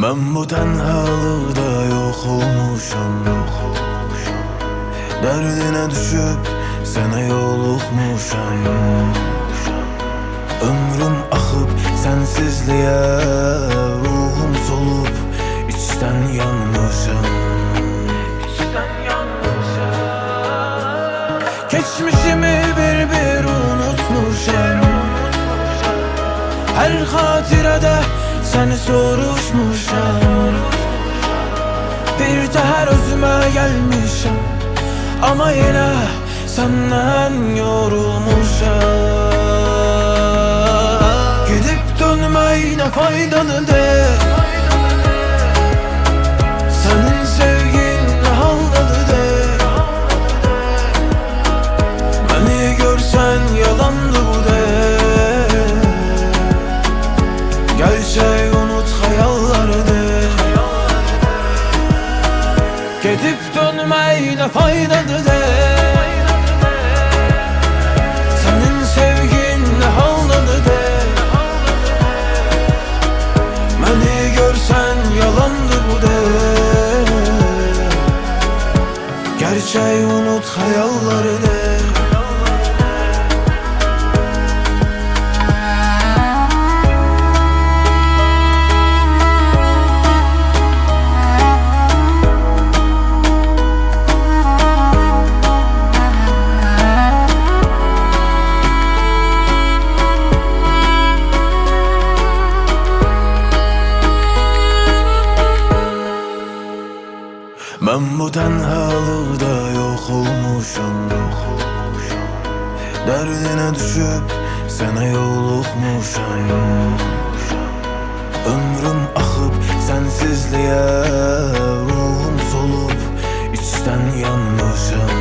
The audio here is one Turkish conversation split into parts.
Ben bu tenhalıkta yok olmuşam. Derdine düşüp sana yolukmuşam. Ömrüm akıp sensizliğe, ruhum solup içten yanmışım. Geçmişimi bir unutmuşam. Her hatirede seni soruşmuşam. Bir teher özüme gelmişim, ama yine senden yorulmuşam. Gidip dönmeyi ne faydalı de, senin sevgin ne haldalı de. Beni görsen yalandı bu de. Gerçeği unut, hayalları de. Gidip dönmeyi ne faydalı de, senin sevgin ne haldalı de. Beni görsen yalandı bu de. Gerçeği unut, hayalları de. Ben bu tenhalıkta yok olmuşum. Derdine düşüp sana yolukmuşum. Ömrüm akıp sensizliğe, ruhum solup içten yanmışım.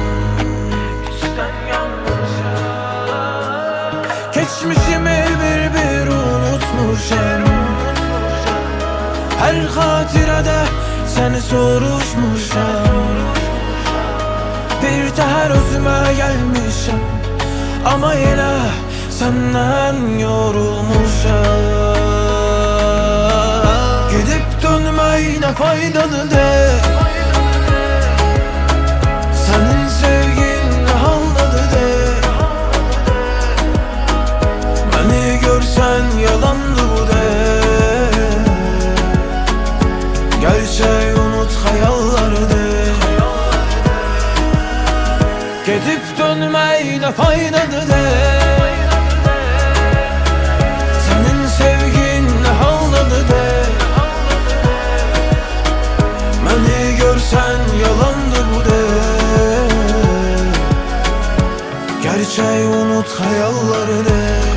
Geçmişimi bir unutmuşum. Her hatirede seni soruşmuşam. Bir teher özüme gelmişim, ama yine senden yorulmuşam. Gidip dönmeyi ne faydalı de, senin sevgin ne haldalı de. Beni görsen yalandı bu de. Gerçeği unut, hayalları de. Gidip dönmeyi ne faydalı de, senin sevgin ne haldalı de. Beni görsen yalandı bu de. Gerçeği unut, hayalları de.